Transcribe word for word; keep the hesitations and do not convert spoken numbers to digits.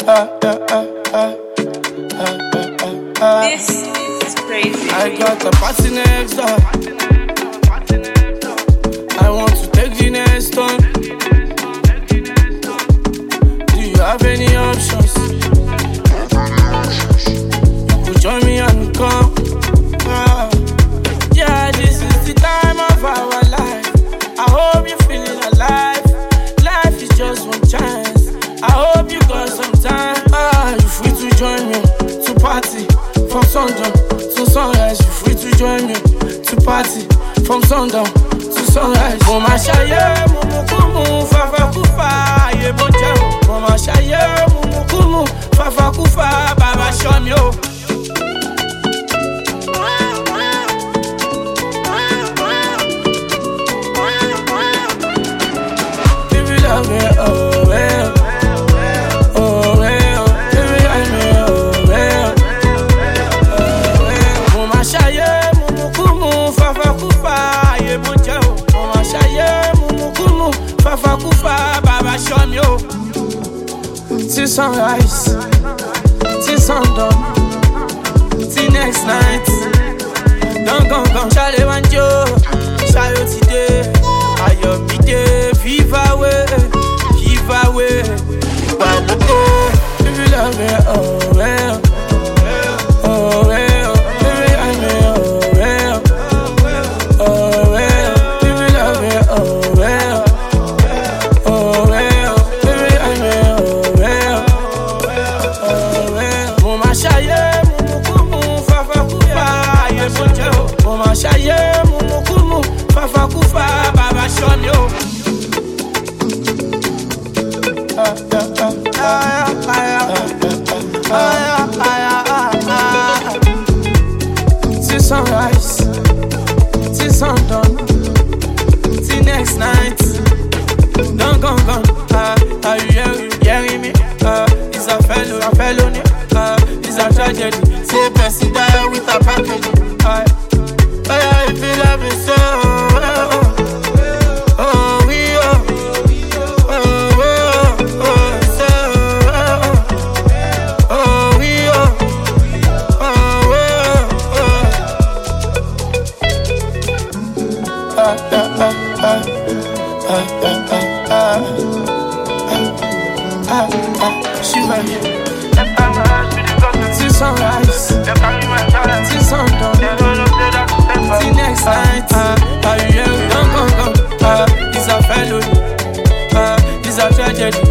This is crazy. I got the party next door. I want to take the next one. Do you have any options? You could join me and come. Ah. Yeah, this is the time of our life. I hope you're feeling alive. Life is just one chance. I hope you got some time. Ah, you free to join me to party from sundown to sunrise. You free to join me to party from sundown to sunrise. Mama shaye mumu kumu fafa kufa ye boja. Mama shaye mumu kumu fafa kufa baba show me oh. Love me, oh well, oh well, baby, I me, oh well, oh well. Mama shaye, mumu kumu, fafa kufa, ye boja. Mama shaye, mumu kumu, fafa kufa, baba show me oh. Till sunrise, till sundown, till next night. Don't go, go, shale wanjo, shale today. Ayo mi de, viva we, viva we. Baby love me, oh well, oh well. Baby I me, oh well, oh well. Baby love me, oh well, oh well. Baby I me, oh well, oh well. Mama shaye, mumu kumu, fafa kufa, ye boja. Mama shaye, mumu kumu, fafa kufa, baba show me oh. Till sunrise, till sundown, till next night. Don't go, go. Uh, are you hearing, hearing me? Uh, it's a fellow, a felony. Uh, it's a tragedy. Say person die with a package. Uh, I feel love me so. Oh, we oh. Till sunrise, till sundown, till next night. Are you hearing? Don't go, go. It's a felony, it's a tragedy.